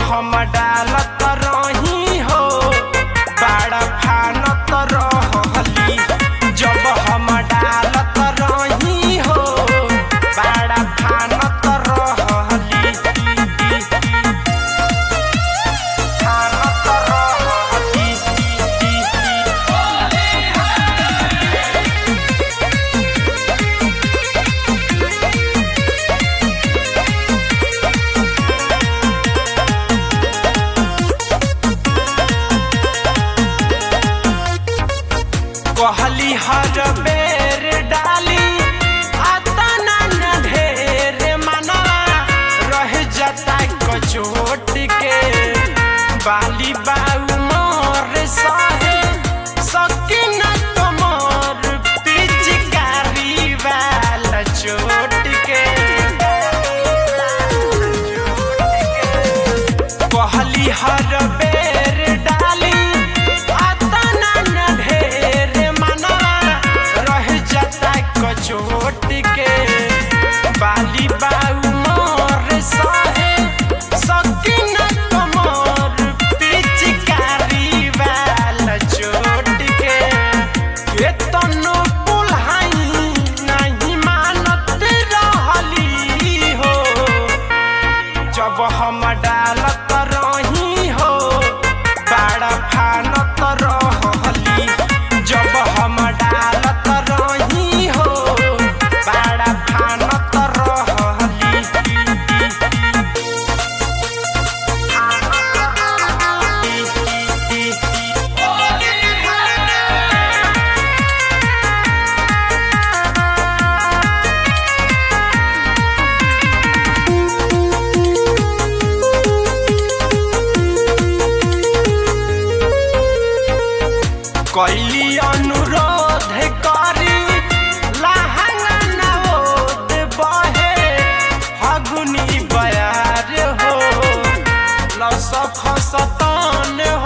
हम डालत रही हो बड़ा फानत रहली। जब हम डालत रही हो बड़ा फानत रहली। फानत रहली। कहली हर बेर डाली आता ना ढेर मनवा रह जाता कचोट के। बाली बाऊ मोर सहे सकिन कमर पिचकारी वाला चोट के। कहली हर बेर डाली चोट के। बाली बाऊ मोर सहे सकिन कमर पिचकारी वाला चोट के। केतनो बुल्हाई नहीं मानत रहली हो। जब हम डालत रही हो बड़ा फानत रहली। जब हम डालत रही हो बड़ा फानत रहली। कैली अनुरोध करी लहंगा नवोद बहे फगुनी बयार हो। लस फसतान